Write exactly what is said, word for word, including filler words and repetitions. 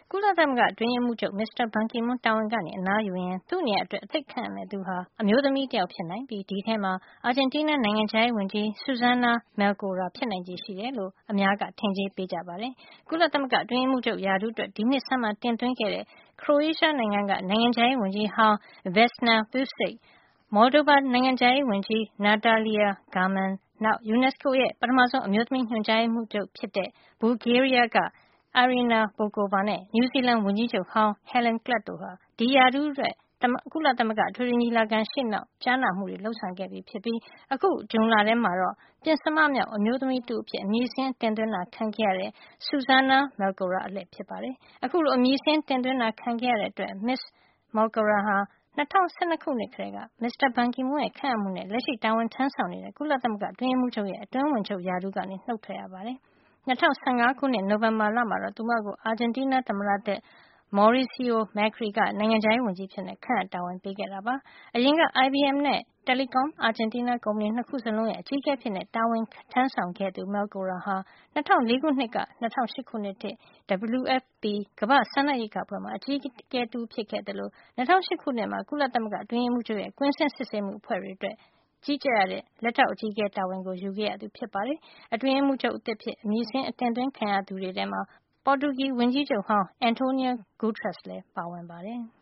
ကုလသမဂ္ဂအတွင်းရေးမှူးချုပ် မစ္စတာဘန်ကီမွန်းတာဝန်ကနေအနားယူရင်းသူ့နေရာအတွက်အသစ်ခန့်အပ်မယ့်သူဟာအမျိုးသမီးတယောက်ဖြစ်နိုင်ပြီးဒီထဲမှာအာဂျင်တီးနားနိုင်ငံခြားရေးဝန်ကြီး Susana Melcora ဖြစ်နိုင်ခြေရှိတယ်လို့အများကထင်ကြေးပေးကြပါတယ်။ကုလသမဂ္ဂအတွင်းရေးမှူးချုပ်ရာထူးအတွက်ဒီနှစ်ဆန်းမှာတင်သွင်းခဲ့တဲ့ခရိုအေးရှားနိုင်ငံကနိုင်ငံခြားရေးဝန်ကြီးဟောင်း Vesna Pusic, Moldova နိုင်ငံခြားရေးဝန်ကြီး Natalia German, နောက် UNESCO ရဲ့ပထမဆုံးအမျိုးသမီးညွှန်ကြားရေးမှူးချုပ်ဖြစ်တဲ့ Bulgaria ကIrina Bokova နဲ့ နယူးဇီလန်ဝန်ကြီးချုပ်ဟောင်း Helen Clark တို့ဟာဒီရာထူးအတွက်ကုလသမဂ္ဂအထွေထွေညီလာခံရှေ့မှောက်ကြားနာမှုတွေလုပ်ဆောင်ခဲ့ပြီဖြစ်ပြီးအခုဇွန်လထဲမှာတော့ပဉ္စမမြောက်အမျိုးသမီးတဦးအဖြစ်အမည်စာရင်းတင်သွင်းတာခံခဲ့ရတဲ့ Susana Melcora အလှည့်ဖြစ်ပါတယ်။အခုလိုအမည်စာရင်းတင်သွင်းတာခံခဲ့ရတဲ့အတွက် မစ္စ Melcora ဟာ၂၀၁၂ခုနှစ်ကတည်းကမစ္စတာဘန်ကီမွန်းရဲ့ခန့်အပ်မှုနဲ့လက်ရှိတာဝန်ထမ်းဆောင်နေတဲ့ကုလသမဂ္ဂအတွင်းရေးမှူးချုပ်ရဲ့အတွင်းဝန်ချုပ်ရာထူးကနေနှုတ်ထွက်ရပါတယ်။၂၀၁၅ခုနှစ်နိုဝင်ဘာလမှာတော့သူမကိုအာဂျင်တီးနားသမ္မတသစ် Mauricio Macri ကနိုင်ငံခြားရေးဝန်ကြီးအဖြစ်ခန့်အပ်တာဝန်ပေးခဲ့တာပါ။အရင်က အိုင်ဘီအမ် နဲ့ Telecom Argentina ကုမ္ပဏီ၂ခုစလုံးရဲ့အကြီးအကဲအဖြစ်တာဝန်ထမ်းဆောင်ခဲ့သူ Melcora ဟာ၂၀၀၄ခုနှစ်ကနေ၂၀၀၈ခုနှစ်အထိ ဒဘလူးအက်ဖ်ပီ ကမ္ဘာ့စားနပ်ရိက္ခာအဖွဲ့မှာအကြီးအကဲတဦးဖြစ်ခဲ့သလို၂၀၀၈ခုနှစ်မှာကုလသမဂ္ဂအတွင်းရေးမှူးချုပ်ရဲ့ကွင်းဆင်းစစ်ဆေးမှုအဖွဲ့တွေအတွက်ကြီးကြပ်ရတဲ့လက်ထောက်အကြီးအကဲတာဝန်ကိုယူခဲ့ရသူဖြစ်ပါတယ်။အတွင်းရေးမှူးချုပ်အသစ်အဖြစ်အမည်စာရင်းအတင်သွင်းခံရသူတွေထဲမှာပေါ်တူဂီဝန်ကြီးချုပ်ဟောင်း Antonio Guterres လည်းပါဝင်ပါတယ်။